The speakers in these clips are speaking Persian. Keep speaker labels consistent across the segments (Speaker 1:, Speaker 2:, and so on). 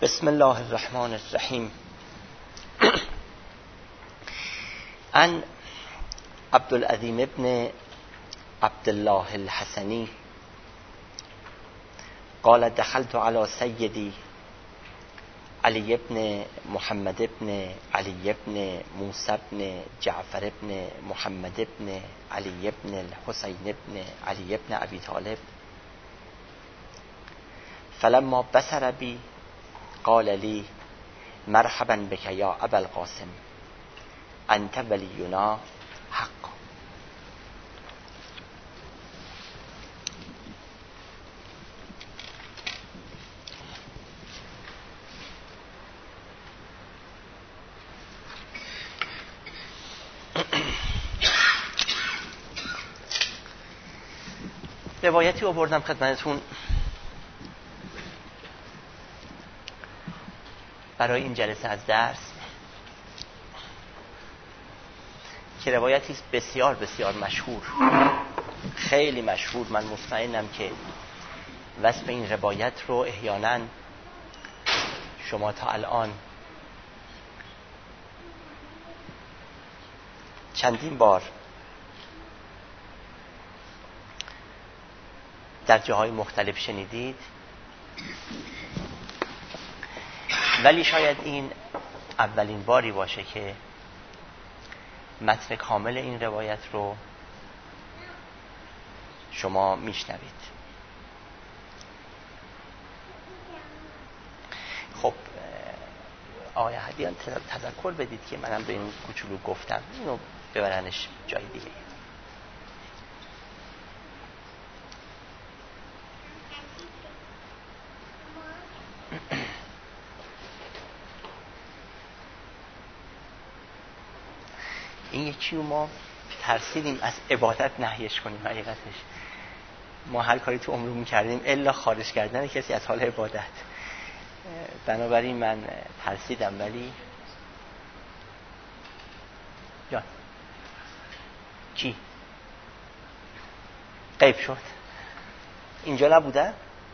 Speaker 1: بسم الله الرحمن الرحیم. عن عبدالعظیم ابن عبدالله الحسنی قال دخلت على سيدي علي بن محمد بن علي بن موسى بن جعفر بن محمد بن علي بن الحسين بن علي بن أبي طالب فلما بصر بي قال لي مرحبا بك يا أبا القاسم أنت ولينا حقا. روایتی آوردم خدمتتون برای این جلسه از درس که روایتی است بسیار بسیار مشهور، خیلی مشهور. من مطمئنم که وصف این روایت رو احیانا شما تا الان چندین بار در جاهای مختلف شنیدید، ولی شاید این اولین باری باشه که متن کامل این روایت رو شما میشنوید. خب آقای هدیان تذکر بدید که منم به این کوچولو گفتم اینو ببرنش جای دیگه. این یکی رو ما ترسیدیم از عبادت نهیش کنیم. حقیقتش ما هر کاری تو عمرمون میکردیم الا خارج کردن کسی از حال عبادت، بنابراین من ترسیدم. ولی جان کی غیب شد؟ اینجا نبوده؟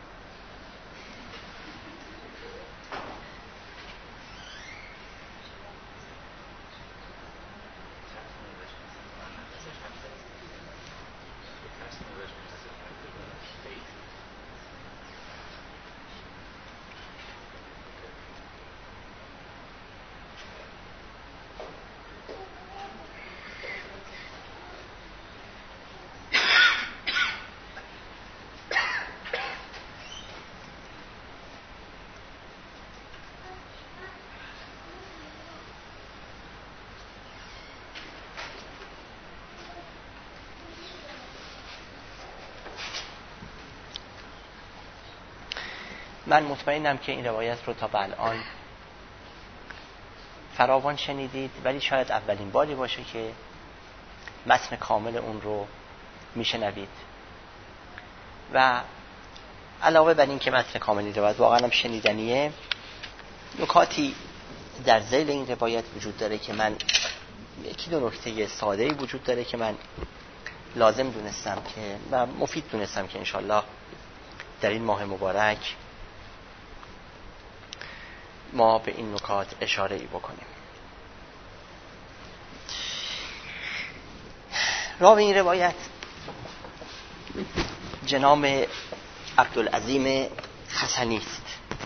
Speaker 1: من مطمئنم که این روایت رو تا به الان فراوان شنیدید، ولی شاید اولین باری باشه که متن کامل اون رو میشنوید. و علاوه بر این که متن کاملی روایت واقعا هم شنیدنیه، نکاتی در ذیل این روایت وجود داره که من یکی دو نکته ساده‌ای وجود داره که من لازم دونستم که و مفید دونستم که انشالله در این ماه مبارک ما به این نکات اشاره ای بکنیم. راوی این روایت جناب عبدالعظیم حسنی است،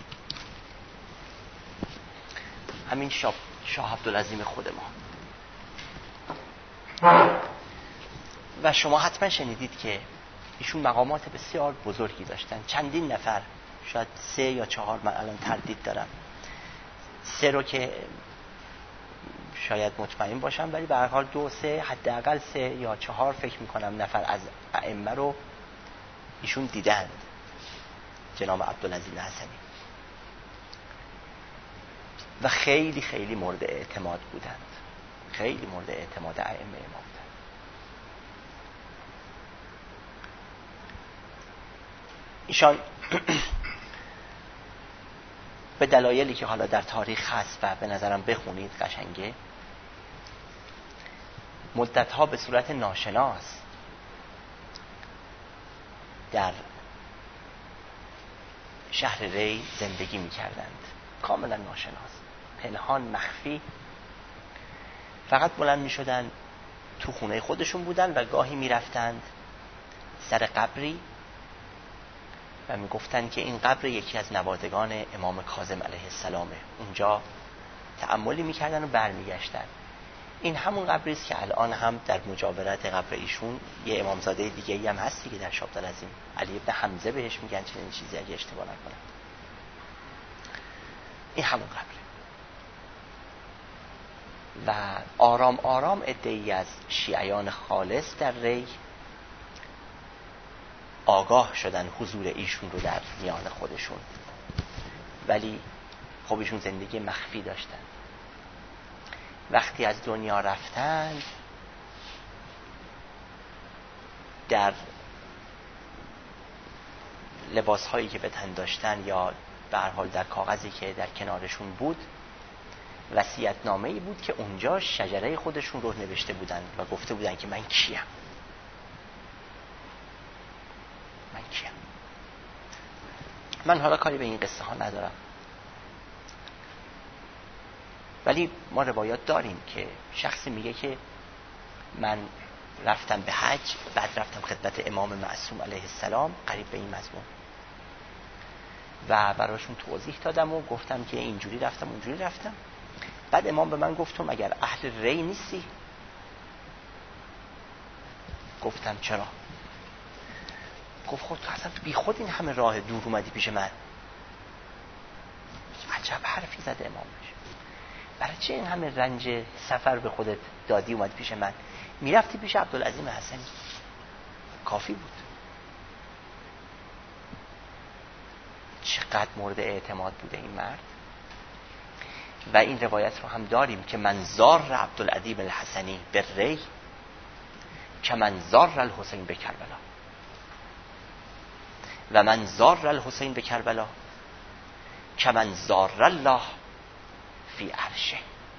Speaker 1: همین شاه عبدالعظیم خود ما. و شما حتما شنیدید که ایشون مقامات بسیار بزرگی داشتن، چندین نفر، شاید 3 یا 4، من الان تردید دارم 3 رو که شاید مطمئن باشم، ولی به هر حال 2 3 حداقل 3 یا 4 فکر میکنم نفر از ائمه رو ایشون دیدن، جناب عبدالعظیم حسنی، و خیلی خیلی مورد اعتماد بودند، خیلی مورد اعتماد ائمه ما بودند. ایشان به دلایلی که حالا در تاریخ هست و به نظرم بخونید قشنگه، مدتها به صورت ناشناس در شهر ری زندگی می کردند. کاملا ناشناس، پنهان، مخفی. فقط بلند می شدن، تو خونه خودشون بودن و گاهی می رفتند سر قبری و می گفتن که این قبر یکی از نوادگان امام کاظم علیه السلامه. اونجا تأملی می کردن و برمی گشتن. این همون قبری است که الان هم در مجاورت قبر ایشون یه امامزاده دیگه‌ای هم هستی که در شابدالعظیم، علی ابن حمزه بهش میگن، چنین چیزی اگه اشتباه نکنم. این همون قبره. و آرام آرام عده‌ای از شیعیان خالص در ری آگاه شدن حضور ایشون رو در میان خودشون، ولی خب ایشون زندگی مخفی داشتن. وقتی از دنیا رفتن در لباسهایی که به تن داشتن یا به هر حال در کاغذی که در کنارشون بود وصیت‌نامه‌ای بود که اونجا شجره خودشون رو نوشته بودن و گفته بودن که من کیم. من حالا کاری به این قصه ها ندارم، ولی ما روایات داریم که شخصی میگه که من رفتم به حج، بعد رفتم خدمت امام معصوم علیه السلام، قریب به این مضمون، و براشون توضیح دادم و گفتم که اینجوری رفتم اونجوری رفتم. بعد امام به من گفتم اگر اهل ری نیستی؟ گفتم چرا؟ گفت خود تو اصلا بی خود این همه راه دور اومدی پیش من. عجب حرفی زده امامش. برای چه این همه رنج سفر به خودت دادی اومد پیش من؟ میرفتی پیش عبدالعظیم حسنی، کافی بود. چقدر مورد اعتماد بوده این مرد. و این روایت رو هم داریم که من زار عبدالعظیم الحسنی به ری که من زار الحسین به کربلا و من زار الحسین به کربلا که من زار الله فی عرشه.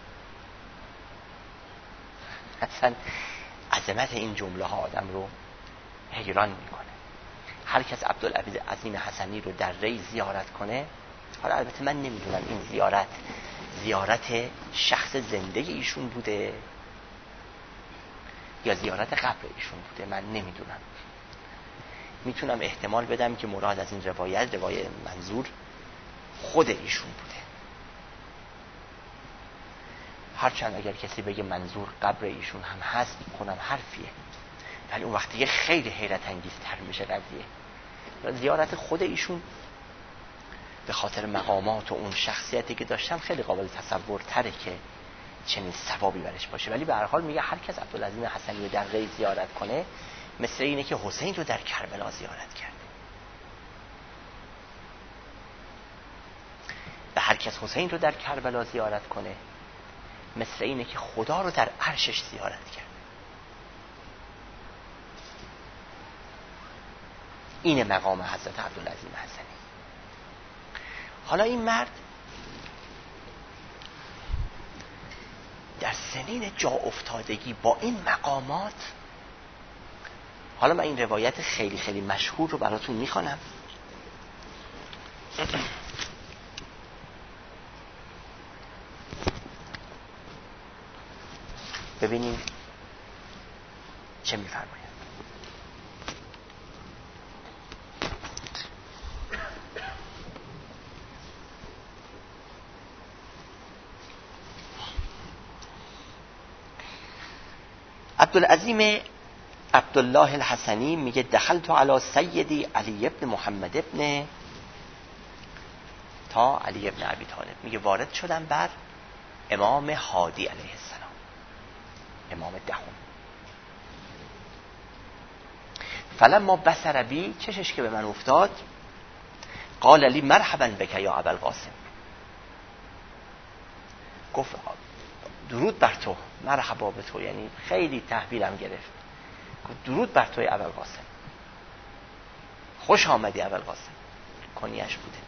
Speaker 1: اصلا عظمت این جمله ها آدم رو حیران میکنه. هر کس عبدالعظیم حسنی رو در ری زیارت کنه، حالا البته من نمیدونم این زیارت شخص زنده ایشون بوده یا زیارت قبر ایشون بوده، من نمیدونم. میتونم احتمال بدم که مراد از این روایت منظور خود ایشون بوده، هرچند اگر کسی بگه منظور قبر ایشون هم هست کنم حرفیه، ولی اون وقتی خیلی حیرت انگیزتر میشه قضیه. زیارت خود ایشون به خاطر مقامات و اون شخصیتی که داشتن خیلی قابل تصور تره که چنین ثوابی برش باشه، ولی به هر حال میگه هر کس عبدالعظیم حسنی رو در ری زیارت کنه مثل اینه که حسین رو در کربلا زیارت کرده. و هر کس حسین رو در کربلا زیارت کنه مثل اینه که خدا رو در عرشش زیارت کرده. این مقام حضرت عبدالعظیم حسنی. حالا این مرد در سنین جا افتادگی با این مقامات، حالا من این روایت خیلی خیلی مشهور رو براتون میخوانم. ببینیم چه میفرماید. عبدالعظیم عبدالله الحسنی میگه دخلت علی سیدی علی ابن محمد ابن تا علی ابن ابی طالب، میگه وارد شدم بر امام هادی علیه السلام، امام دهم. فلما بصر بی، چشش که به من افتاد، قال لی مرحبا بک یا ابوالقاسم، گفت درود بر تو، مرحبا به تو، یعنی خیلی تحویلم گرفت. گفت درود بر توی ابوالقاسم، خوش آمدی ابوالقاسم، کنیش بوده.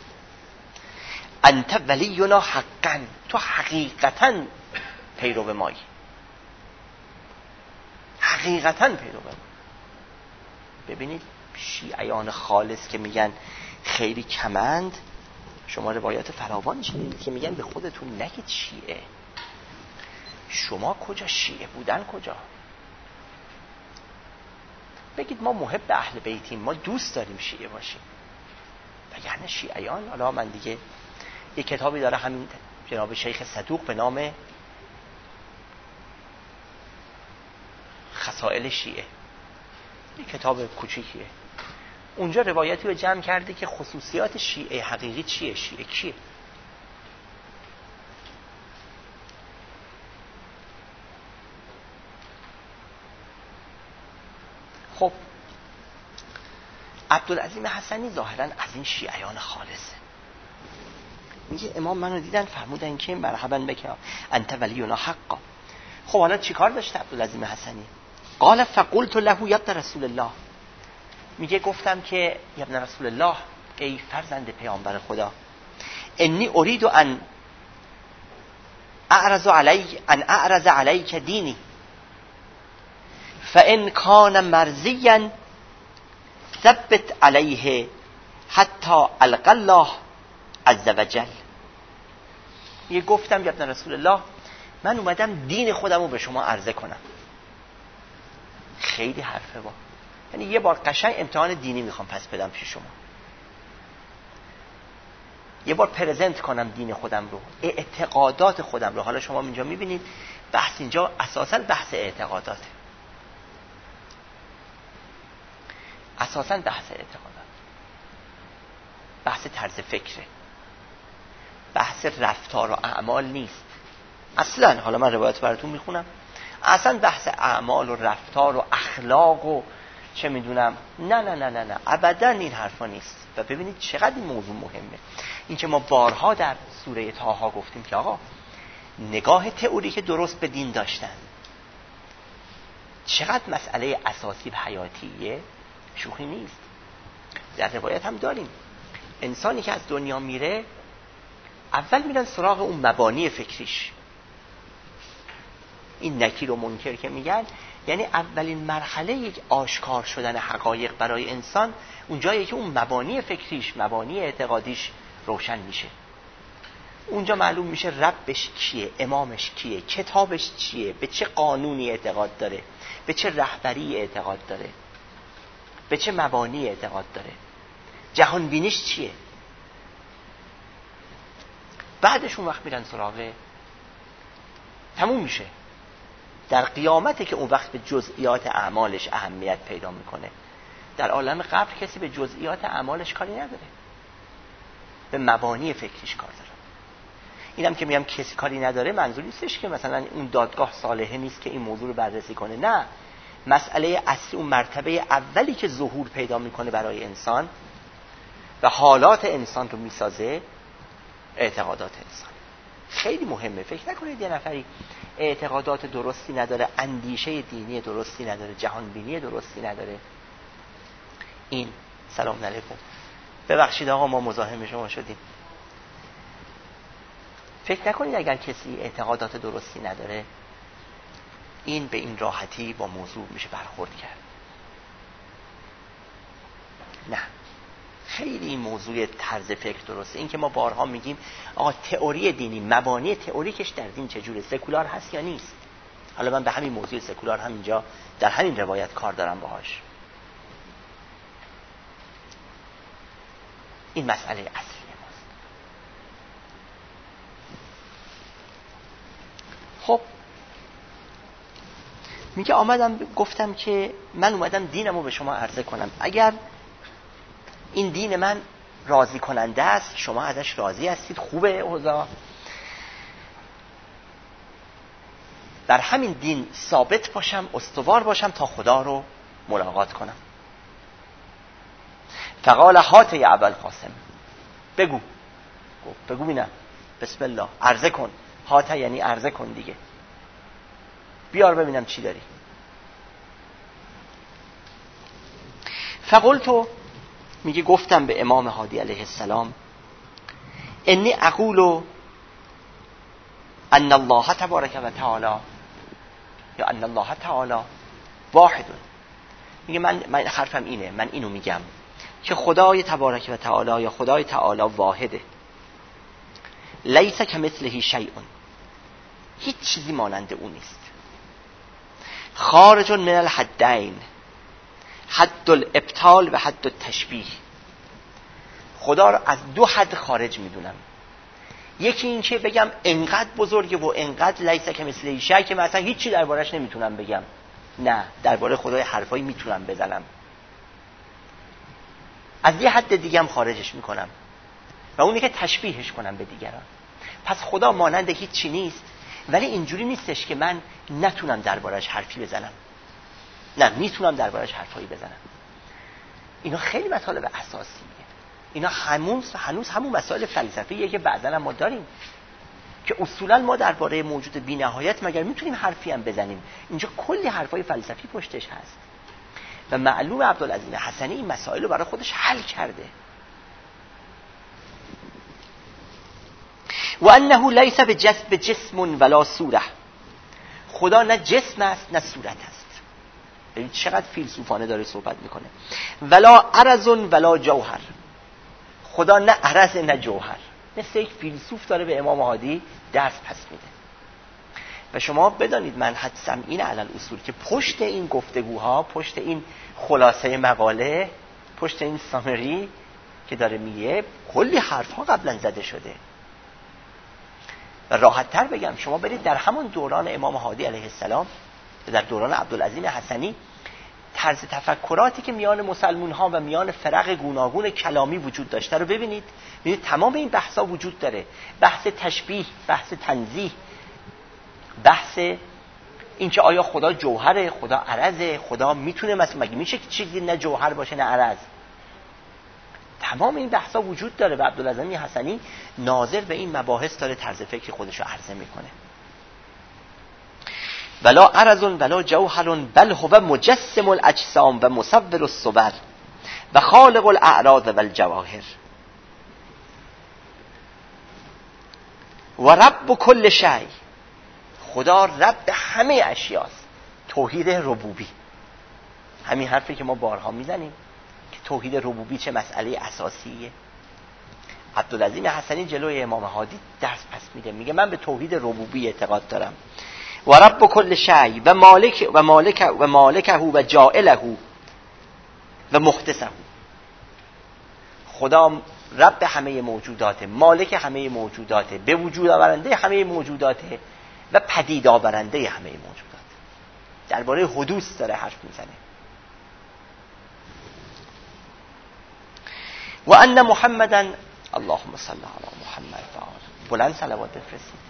Speaker 1: انت ولینا حقا، تو حقیقتا پیرو مایی، حقیقتا پیرو مایی. ببینید شیعیان خالص که میگن خیلی کمند، شما روایات فراوان شنیدید که میگن به خودتون نگید شیعه. شما کجا شیعه بودن کجا؟ بگید ما محب اهل بیتیم، ما دوست داریم شیعه باشیم. وگرنه شیعیان، حالا من دیگه یک کتابی داره همین جناب شیخ صدوق به نام خصائل شیعه، یک کتاب کوچیکیه، اونجا روایتی رو جمع کرده که خصوصیات شیعه حقیقی چیه، شیعه کیه. خب عبدالعظیم حسنی ظاهراً از این شیعیان خالصه. میگه امام منو دیدن فرمودن که مرحبا بک انت ولینا حقا. خب حالا چیکار داشته عبدالعظیم حسنی؟ قال فقلت له یا ابن رسول الله، میگه گفتم که یا ابن رسول الله، ای فرزند پیامبر خدا، انی اريد ان اعرض علیک دینی فان کان مرضیا ثبت علیه حتی القى الله عز وجل. یه گفتم یا ابن رسول الله، من اومدم دین خودم رو به شما عرضه کنم. خیلی حرفه با، یعنی یه بار قشنگ امتحان دینی میخوام پس بدم پیش شما، یه بار پرزنت کنم دین خودم رو، اعتقادات خودم رو. حالا شما اینجا میبینید بحث اینجا اساساً بحث اعتقاداته، اساساً بحث اعتقادات، بحث طرز فکره، بحث رفتار و اعمال نیست اصلاً. حالا من روایت براتون میخونم، اصلا بحث اعمال و رفتار و اخلاق و چه میدونم، نه ابدا این حرفا نیست. و ببینید چقدر این موضوع مهمه. این که ما بارها در سوره طه گفتیم که آقا نگاه تئوریک درست به دین داشتن چقدر مسئله اساسی و حیاتیه، شوخی نیست. در روایت هم داریم انسانی که از دنیا میره اول میرن سراغ اون مبانی فکریش. این نکیر و منکر که میگن یعنی اولین مرحله یک آشکار شدن حقایق برای انسان اونجایی که اون مبانی فکریش، مبانی اعتقادیش روشن میشه. اونجا معلوم میشه ربش کیه، امامش کیه، کتابش چیه، به چه قانونی اعتقاد داره، به چه رهبری اعتقاد داره، به چه مبانی اعتقاد داره، جهان بینیش چیه. بعدش اون وقت میرن سراغ، تموم میشه. در قیامته که اون وقت به جزئیات اعمالش اهمیت پیدا میکنه. در عالم قبر کسی به جزئیات اعمالش کاری نداره، به مبانی فکریش کار داره. اینم که میگم کسی کاری نداره منظور نیستش که مثلا اون دادگاه صالحه نیست که این موضوع رو بررسی کنه، نه. مسئله اصلی، اون مرتبه اولی که ظهور پیدا میکنه برای انسان و حالات انسان رو میسازه، اعتقادات انسان. خیلی مهمه. فکر نکنید یه نفری اعتقادات درستی نداره، اندیشه دینی درستی نداره، جهان بینی درستی نداره، این سلام علیکم، ببخشید آقا ما مزاحم شما شدیم. فکر نکنید اگر کسی اعتقادات درستی نداره این به این راحتی با موضوع میشه برخورد کرد. نه، خیلی این موضوع طرز فکر درسته. این که ما بارها میگیم آقا تئوری دینی، مبانی تئوریکش در دین چجوره، سکولار هست یا نیست. حالا من به همین موضوع سکولار هم اینجا در همین روایت کار دارم باهاش. این مسئله اصلی ماست. خب میگه گفتم که من اومدم دینمو به شما عرضه کنم. اگر این دین من راضی کننده است، شما ازش راضی هستید، خوبه اوضاع، در همین دین ثابت باشم، استوار باشم تا خدا رو ملاقات کنم. فقال هات یا ابوالقاسم، بگو بینم، بسم الله، عرضه کن. هات یعنی عرضه کن دیگه، بیار ببینم چی داری. فقلتو، میگه گفتم به امام هادی علیه السلام، انی اقول ان الله تبارک و تعالی یا ان الله تعالی واحد. میگه من حرفم اینه، من اینو میگم که خدای تبارک و تعالی یا خدای تعالی واحده. لیس کمثله شیء، هیچ چیزی مانند او نیست. خارج من الحدین، حد الابطال و حد التشبیه. خدا را از دو حد خارج میدونم. یکی این که بگم انقدر بزرگه و انقدر لیس کمثله شیء که مثلا هیچی دربارش نمیتونم بگم. نه، درباره خدای حرفایی میتونم بزنم. از یه حد دیگه هم خارجش میکنم و اونی که تشبیهش کنم به دیگران. پس خدا مانند هیچی نیست، ولی اینجوری نیستش که من نتونم دربارش حرفی بزنم. نه، میتونم دربارش حرفایی بزنم. اینا خیلی مطالب اساسیه. اینا هنوز همون مسائل فلسفیه که بعداً ما داریم که اصولاً ما درباره موجود بی‌نهایت مگر میتونیم حرفی هم بزنیم؟ اینجا کلی حرفای فلسفی پشتش هست و معلوم عبدالعظیم حسنی این مسائل رو برای خودش حل کرده. و انه لیس بجسم ولا صوره، خدا نه جسم است نه صورت است. ببین چقدر فیلسوفانه داره صحبت میکنه. ولا عرض ولا جوهر، خدا نه عرض نه جوهر. مثل یک فیلسوف داره به امام هادی درس پس میده. و شما بدانید من حد سمعین علل اصول که پشت این گفتگوها، پشت این خلاصه مقاله، پشت این سامری که داره میگه کلی حرفها قبلا زده شده. و راحت تر بگم شما برید در همون دوران امام هادی علیه السلام، در دوران عبدالعظیم حسنی، طرز تفکراتی که میان مسلمون ها و میان فرق گوناگون کلامی وجود داشته رو ببینید. ببینید تمام این بحثا وجود داره. بحث تشبیه، بحث تنزیه، بحث این که آیا خدا جوهره، خدا عرضه، خدا میتونه مثلا مگه میشه که چیزی نه جوهر باشه نه عرض. تمام این بحثا وجود داره و عبدالعظیم حسنی ناظر به این مباحث داره طرز فکر خودش رو عرضه میکنه. ولا عرض ولا جوهر بل هو مجسم الاجسام و مصور الصور و خالق الاعراض والجواهر و رب کل شیء، خدا رب همه اشیاست. توحید ربوبی، همین حرفی که ما بارها میزنیم که توحید ربوبی چه مسئله اساسیه. عبدالعظیم حسنی جلوی امام هادی درس پس میده، میگه من به توحید ربوبی اعتقاد دارم. و رب کل شیء و مالکه و جائله و محدثه، خدا رب همه موجوداته، مالک همه موجوداته، به وجود آورنده همه موجوداته و پدید آورنده همه موجودات. درباره حدوث داره حرف میزنه. و ان محمدن، اللهم صل علی محمد و آله، بلند صلوات بفرستید.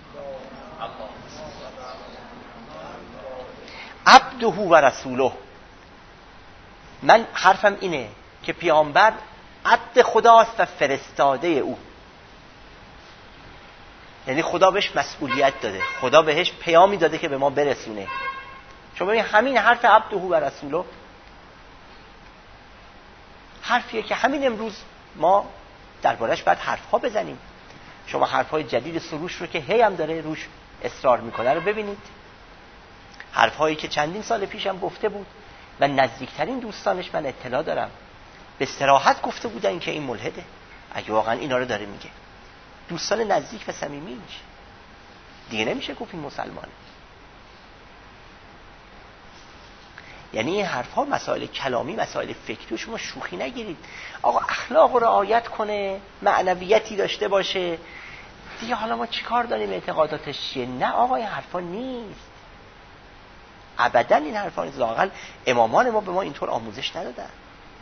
Speaker 1: عبده و رسوله، من حرفم اینه که پیامبر عبد خداست و فرستاده او. یعنی خدا بهش مسئولیت داده، خدا بهش پیامی داده که به ما برسونه. شما ببین همین حرف عبده و رسوله حرفیه که همین امروز ما دربارش باید حرفها بزنیم. شما حرفهای جدید سروش رو که هی هم داره روش اصرار میکنه رو ببینید. حرفهایی که چندین سال پیشم گفته بود و نزدیکترین دوستانش من اطلاع دارم به صراحت گفته بودن که این ملحده. اگه واقعا اینا رو داره میگه، دوستان نزدیک و صمیمی میشه، دیگه نمیشه گفت این مسلمانه. یعنی این حرفها مسائل کلامی، مسائل فکری، شما شوخی نگیرید. آقا اخلاق رو رعایت کنه، معنویتی داشته باشه دیگه. حالا ما چیکار داریم اعتقاداتش چیه؟ نه آقا این حرفا نیست، ابدا این حرفا نیست. واقعا امامان ما به ما اینطور آموزش ندادن.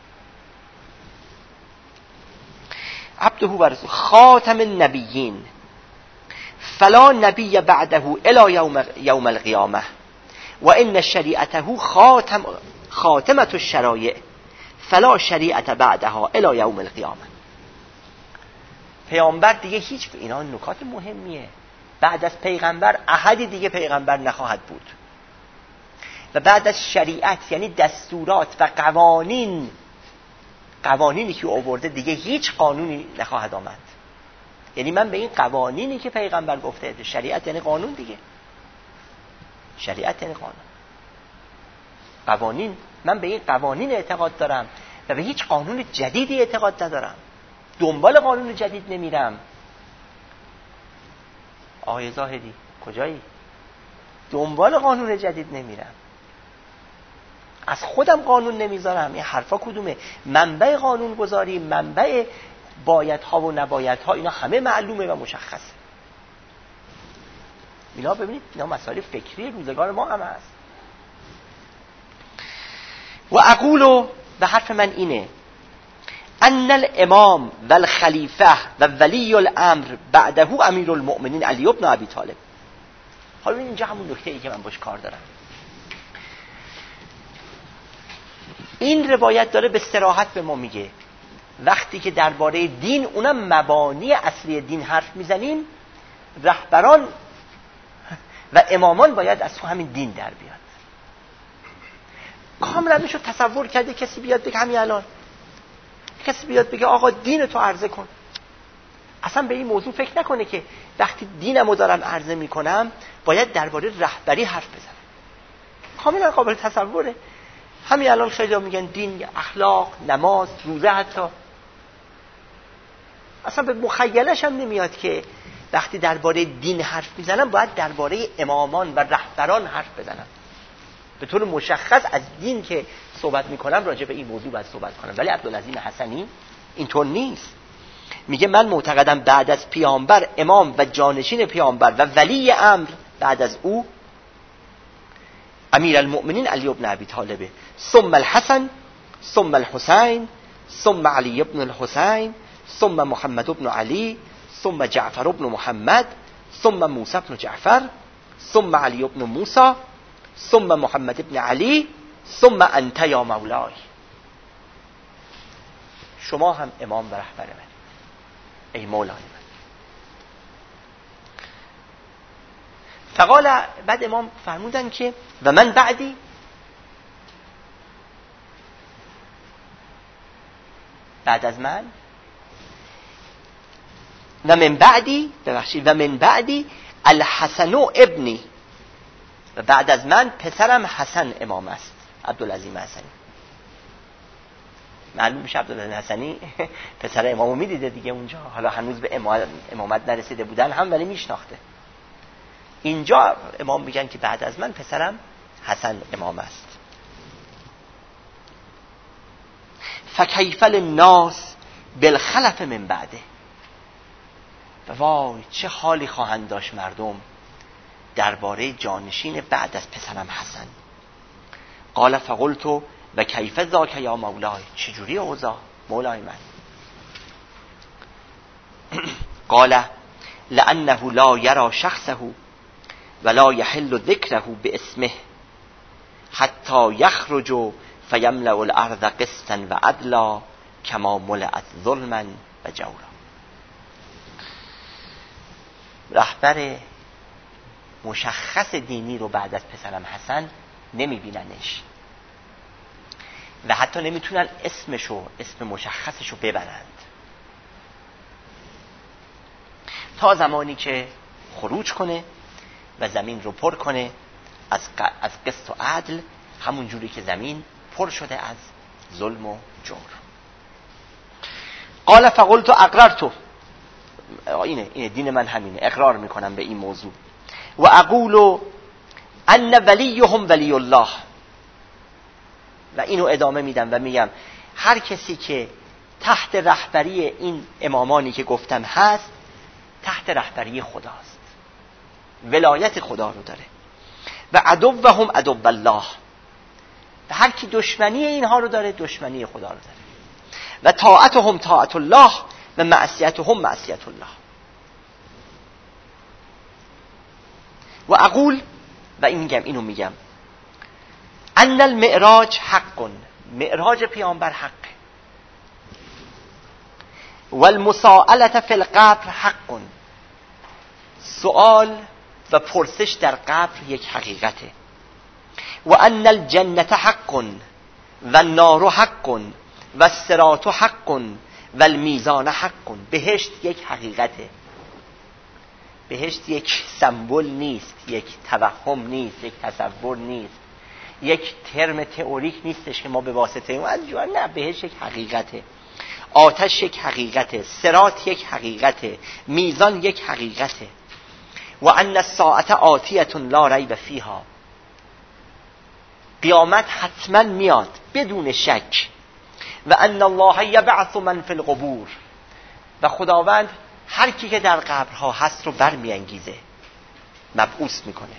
Speaker 1: عبده و رسول خاتم النبیین فلا نبی بعده الی یوم القیامه و ان شریعته خاتمه الشرایع فلا شریعت بعدها الی یوم القیامه. پیامبر دیگه هیچ، اینا نکات مهمیه، بعد از پیغمبر احدی دیگه پیغمبر نخواهد بود و بعد از شریعت یعنی دستورات و قوانینی که آورده دیگه هیچ قانونی نخواهد آمد. یعنی من به این قوانینی که پیغمبر گفته، شریعت یعنی قانون دیگه، شریعت یعنی قانون، من به این قوانین اعتقاد دارم و به هیچ قانون جدیدی اعتقاد ندارم، دنبال قانون جدید نمیرم. آقای زاهدی کجایی؟ دنبال قانون جدید نمیرم، از خودم قانون نمیذارم. این حرفا کدومه؟ منبع قانون گذاری، منبع بایدها و نبایدها، اینا همه معلومه و مشخصه. اینا ببینید اینا مسائل فکری روزگار ما هم هست. و اقولو، به حرف من اینه، ان الامام و الخلیفه و ولی الامر بعده امیر المؤمنین علی بن ابی طالب. حالا اینجا همون نکته ای که من باش کار دارم. این روایت داره به صراحت به ما میگه وقتی که درباره دین، اونم مبانی اصلی دین حرف میزنیم، رهبران و امامان باید از تو همین دین در بیاد. کاملا میشد تصور کرده کسی بیاد بگه همین الان، کسی بیاد بگه آقا دین تو عرضه کن، اصلا به این موضوع فکر نکنه که وقتی دینمو دارم عرضه میکنم باید درباره رهبری حرف بزنم. کاملا قابل تصوره. همین الان خیلی‌ها میگن دین، اخلاق، نماز، روزه، حتی اصلا به مخیلش هم نمیاد که وقتی درباره دین حرف میزنم باید درباره امامان و رهبران حرف بزنم. به طور مشخص از دین که صحبت میکنم راجع به این موضوع باید صحبت کنم. ولی عبدالعظیم حسنی اینطور نیست. میگه من معتقدم بعد از پیامبر، امام و جانشین پیامبر و ولی امر بعد از او امیر المؤمنین علی بن ابی طالب، ثم الحسن، ثم الحسین، ثم علی بن الحسین، ثم محمد بن علی، ثم جعفر بن محمد، ثم موسی بن جعفر، ثم علی بن موسی، ثم محمد بن علی، ثم انت یا مولای. شما هم امام و رهبر من، ای مولای من. فقال، بعد امام فرمودن که و من بعدی، بعد از من، و من بعدی، ببخشید، و من بعدی الحسن ابنی، و بعد از من پسرم حسن امام است، عبدالعظیم حسنی. معلوم میشه عبدالعظیم حسنی پسر امامو میدیده دیگه اونجا، حالا هنوز به امامت نرسیده بودن هم، ولی میشناخته. اینجا امام میگن که بعد از من پسرم حسن امام است. فکیف الناس بالخلف من بعده. وای چه حالی خواهند داشت مردم درباره جانشین بعد از پسرم حسن. قال فقلت و کیف ذاک یا مولای، چجوری اوضاع مولای من؟ قال لانه لا یرا شخصه ولا یحل ذکره باسمه حتی یخرج فیملأ الارض قسطا و عدلا کما ملئت ظلما و جورا. رهبر مشخص دینی رو بعد از پسرم حسن نمیبیننش و حتی نمیتونن اسم مشخصشو ببرند تا زمانی که خروج کنه و زمین رو پر کنه از قسط و عدل، همون جوری که زمین پر شده از ظلم و جور. قال فقلت اقررت، اینه دین من همینه، اقرار میکنم به این موضوع. و اقول ان ولیهم ولی الله، و اینو ادامه میدم و میگم هر کسی که تحت رهبری این امامانی که گفتم هست تحت رهبری خداست، ولایت خدا رو داره. و عدوهم عدو الله، و هر کی دشمنی اینها رو داره دشمنی خدا رو داره. و طاعتهم طاعت الله و معصیتهم معصیت الله. و اقول، و اینو میگم ان المعراج حق، معراج پیامبر حق، و المساءله فی القبر حق، سوال و پرسش در قبر یک حقیقته. و ان الجنه حق و النار حق و الصراط حق و المیزان حق. بهشت یک حقیقته، بهشت یک سمبل نیست، یک توهم نیست، یک تصور نیست، یک ترم تئوریک نیستش که ما به واسطه اون نه، بهشت یک حقیقته، آتش یک حقیقته، صراط یک حقیقته، میزان یک حقیقته. و ان الساعه آتیه لا ریب فیها، قیامت حتما میاد بدون شک. و ان الله یبعث من فی القبور، و خداوند هر کی که در قبرها هست رو برمیانگیزه، مبعوث میکنه.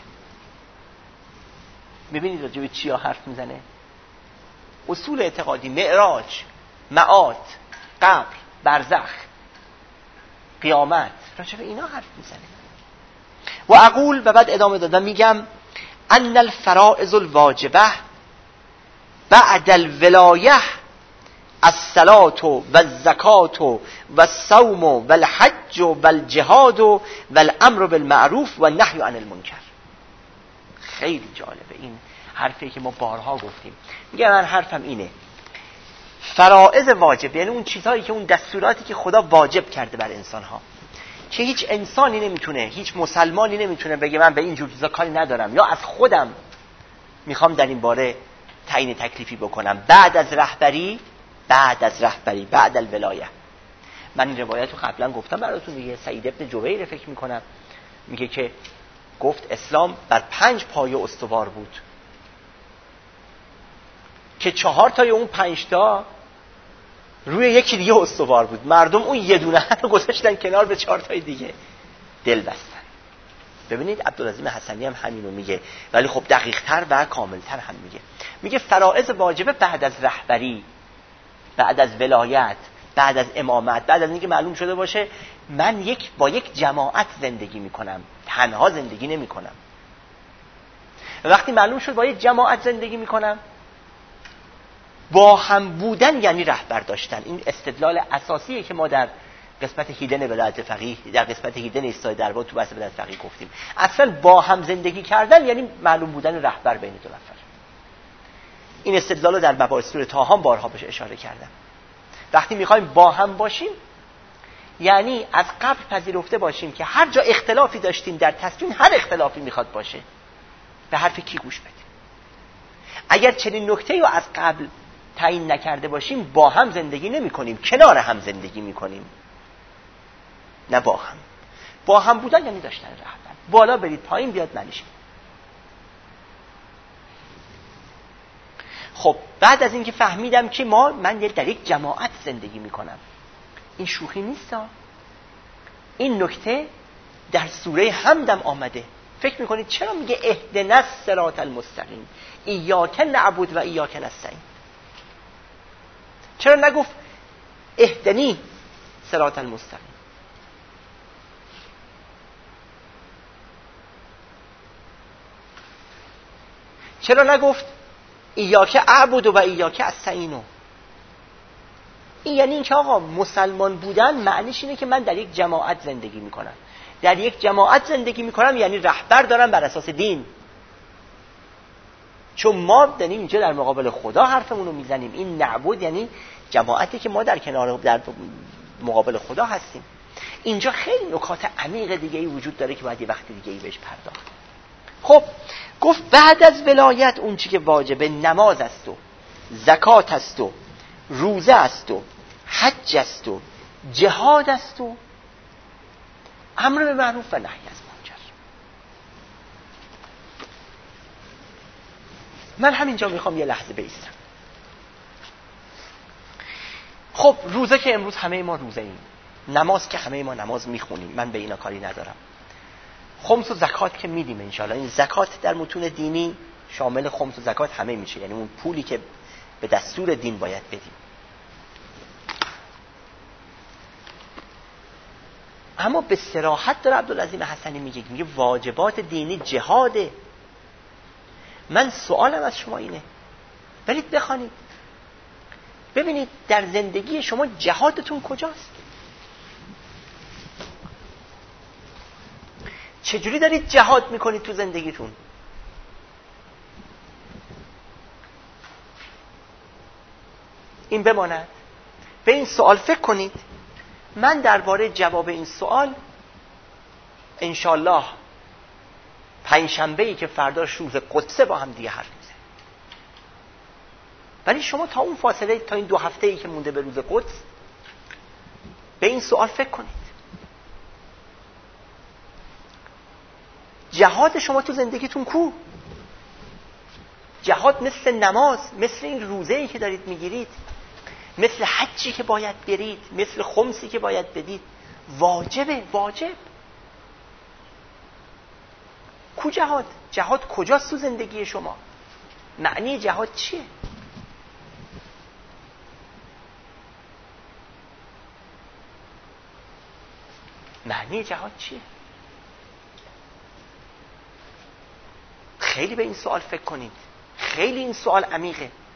Speaker 1: ببینید راجع به چیا حرف میزنه؟ اصول اعتقادی، معراج، معاد، قبر، برزخ، قیامت، راجع به اینا حرف میزنه. و اقول، و بعد ادامه دادم میگم ان الفرائض الواجبه بعد الولایه الصلاة و الزکات و الصوم و الحج و الجهاد و الامر بالمعروف و النهی عن المنکر. خیلی جالبه این حرفی که ما بارها گفتیم. میگه من حرفم اینه، فرائض واجب یعنی اون چیزهایی که اون دستوراتی که خدا واجب کرده بر انسانها، که هیچ انسانی نمیتونه، هیچ مسلمانی نمیتونه بگه من به این جور چیزا کاری ندارم یا از خودم میخوام در این باره تعیین تکلیفی بکنم بعد از رهبری، بعد الولایه. من این روایت رو قبلا گفتم براتون دیگه. سعید ابن جبیر فکر میکنم میگه که گفت اسلام بر 5 پایه استوار بود که 4 تای اون 5 تا روی یکی دیگه استوار بود. مردم اون یه دونه رو گذاشتن کنار، به 4 تای دیگه دل بستن. ببینید عبدالعظیم حسنی هم همینو میگه، ولی خب دقیق تر و کامل تر هم میگه فرائض واجبه بعد از رهبری، بعد از ولایت، بعد از امامت، بعد از اینکه معلوم شده باشه من با یک جماعت زندگی میکنم، تنها زندگی نمیکنم. وقتی معلوم شد با یک جماعت زندگی میکنم، با هم بودن یعنی رهبر داشتن. این استدلال اساسیه که ما در قسمت هیدن ولایت فقیه، در قسمت هیدن ایستای دربار تو بحث ولایت فقیه گفتیم. اصلا با هم زندگی کردن یعنی معلوم بودن رهبر بین دو نفر. این استدلال رو در مباحث سوره طه بارها بهش اشاره کردم. وقتی میخوایم با هم باشیم یعنی از قبل پذیرفته باشیم که هر جا اختلافی داشتیم در تصمیم، هر اختلافی میخواد باشه به حرف کی گوش بدیم. اگر چنین نکته‌ای رو از قبل تعیین نکرده باشیم با هم زندگی نمی کنیم، کنار هم زندگی می کنیم، نه با هم. با هم بودن یعنی داشتن رهبر، بالا برید پایین بیاد منیشه. خب بعد از اینکه فهمیدم که من در یک جماعت زندگی می کنم، این شوخی نیست. این نکته در سوره حمدم آمده. فکر میکنید چرا میگه اهدنا الصراط المستقیم، ایاک نعبد و ایاک نستعین؟ چرا نگفت اهدنی صراط المستقیم؟ چرا نگفت ایاک اعبد و ایاک استعین؟ این یعنی اینکه آقا مسلمان بودن معنیش اینه که من در یک جماعت زندگی میکنم. در یک جماعت زندگی میکنم یعنی رهبر دارم بر اساس دین. چون ما داریم اینجا در مقابل خدا حرفمون رو میزنیم. این نعبد یعنی جماعتی که ما در مقابل خدا هستیم. اینجا خیلی نکات عمیق دیگه‌ای وجود داره که باید یه وقت دیگه‌ای بهش پرداخت. خب گفت بعد از ولایت اون چی که واجبه نماز است و زکات است و روزه است و حج است و جهاد است و امر به معروف و نهی از منکر. من همینجا میخوام یه لحظه بایستم. خب روزه که امروز همه ما روزه ایم، نماز که همه ما نماز میخونیم، من به اینا کاری ندارم. خمس و زکات که میدیم انشاءالله. این زکات در متون دینی شامل خمس و زکات همه میشه، یعنی اون پولی که به دستور دین باید بدیم. اما به صراحت داره عبدالعظیم حسنی میگه واجبات دینی جهاده. من سوالم از شما اینه، برید بخوانید ببینید در زندگی شما جهادتون کجاست؟ چجوری دارید جهاد میکنید تو زندگیتون؟ این بماند. به این سوال فکر کنید. من درباره جواب این سوال انشالله پنجشنبه‌ای که فرداش روز قدسه با هم دیگه حرف میزنیم. ولی شما تا اون فاصله، تا این 2 هفته‌ای که مونده به روز قدس، به این سوال فکر کنید. جهاد شما تو زندگیتون کو؟ جهاد مثل نماز، مثل این روزه‌ای که دارید میگیرید، مثل حجی که باید برید، مثل خمسی که باید بدید، واجبه. واجب کو جهاد؟ جهاد کجاست تو زندگی شما؟ معنی جهاد چیه؟ معنی جهاد چیه؟ خیلی به این سوال فکر کنید. خیلی این سوال عمیقه.